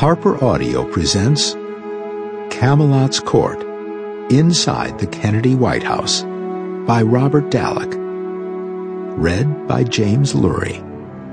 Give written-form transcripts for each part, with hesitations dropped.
Harper Audio presents Camelot's Court, Inside the Kennedy White House by Robert Dallek. Read by James Lurie.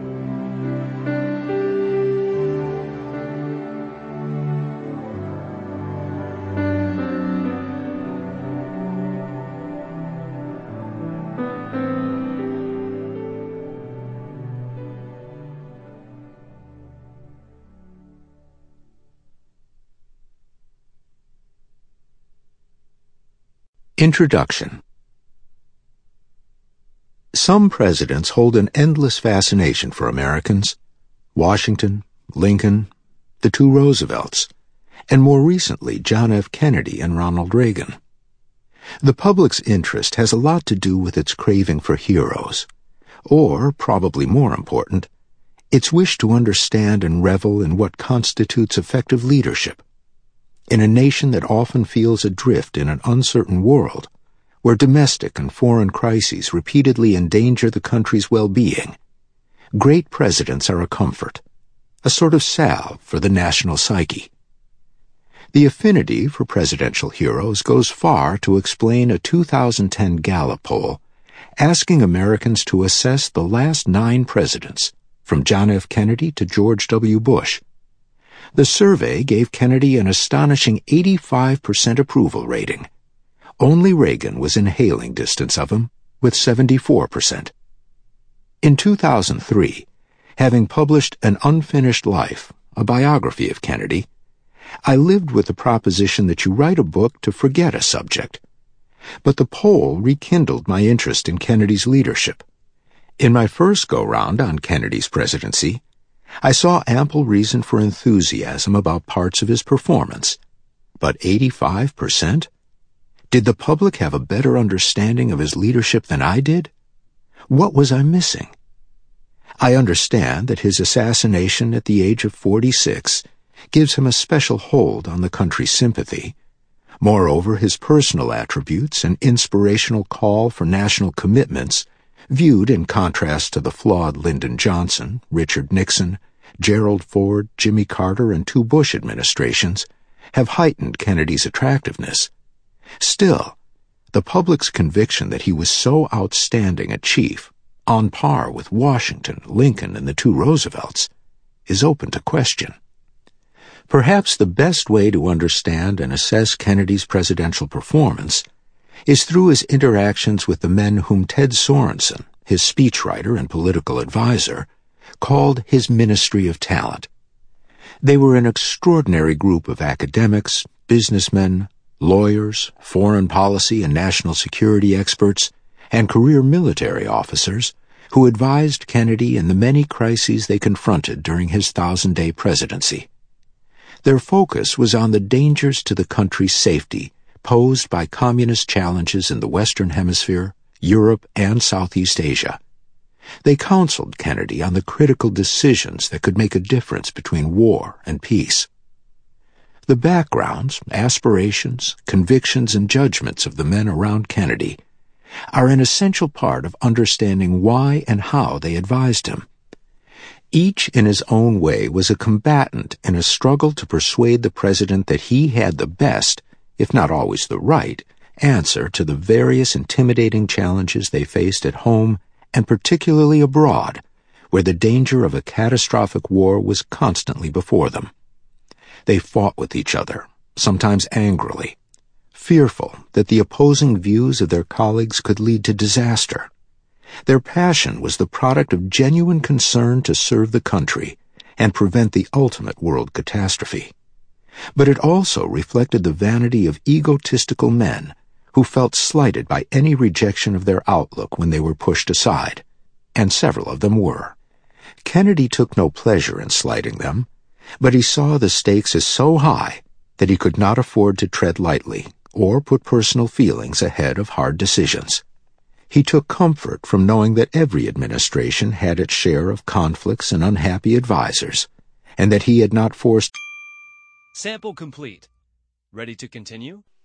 Introduction. Some presidents hold an endless fascination for Americans: Washington, Lincoln, the two Roosevelts, and more recently John F. Kennedy and Ronald Reagan. The public's interest has a lot to do with its craving for heroes, or, probably more important, its wish to understand and revel in what constitutes effective leadership. In a nation that often feels adrift in an uncertain world, where domestic and foreign crises repeatedly endanger the country's well-being, great presidents are a comfort, a sort of salve for the national psyche. The affinity for presidential heroes goes far to explain a 2010 Gallup poll asking Americans to assess the last 9 presidents, from John F. Kennedy to George W. Bush. The survey gave Kennedy an astonishing 85% approval rating. Only Reagan was in hailing distance of him, with 74%. In 2003, having published An Unfinished Life, a biography of Kennedy, I lived with the proposition that you write a book to forget a subject. But the poll rekindled my interest in Kennedy's leadership. In my first go-round on Kennedy's presidency, I saw ample reason for enthusiasm about parts of his performance. But 85%? Did the public have a better understanding of his leadership than I did? What was I missing? I understand that his assassination at the age of 46 gives him a special hold on the country's sympathy. Moreover, his personal attributes and inspirational call for national commitments, viewed in contrast to the flawed Lyndon Johnson, Richard Nixon, Gerald Ford, Jimmy Carter, and 2 Bush administrations, have heightened Kennedy's attractiveness. Still, the public's conviction that he was so outstanding a chief, on par with Washington, Lincoln, and the 2 Roosevelts, is open to question. Perhaps the best way to understand and assess Kennedy's presidential performance is through his interactions with the men whom Ted Sorensen, his speechwriter and political advisor, called his Ministry of Talent. They were an extraordinary group of academics, businessmen, lawyers, foreign policy and national security experts, and career military officers who advised Kennedy in the many crises they confronted during his 1,000-day presidency. Their focus was on the dangers to the country's safety posed by communist challenges in the Western Hemisphere, Europe, and Southeast Asia. They counseled Kennedy on the critical decisions that could make a difference between war and peace. The backgrounds, aspirations, convictions, and judgments of the men around Kennedy are an essential part of understanding why and how they advised him. Each in his own way was a combatant in a struggle to persuade the president that he had the best, if not always the right, answer to the various intimidating challenges they faced at home and particularly abroad, where the danger of a catastrophic war was constantly before them. They fought with each other, sometimes angrily, fearful that the opposing views of their colleagues could lead to disaster. Their passion was the product of genuine concern to serve the country and prevent the ultimate world catastrophe. But it also reflected the vanity of egotistical men who felt slighted by any rejection of their outlook when they were pushed aside, and several of them were. Kennedy took no pleasure in slighting them, but he saw the stakes as so high that he could not afford to tread lightly or put personal feelings ahead of hard decisions. He took comfort from knowing that every administration had its share of conflicts and unhappy advisers, and that he had not forced. Sample complete. Ready to continue?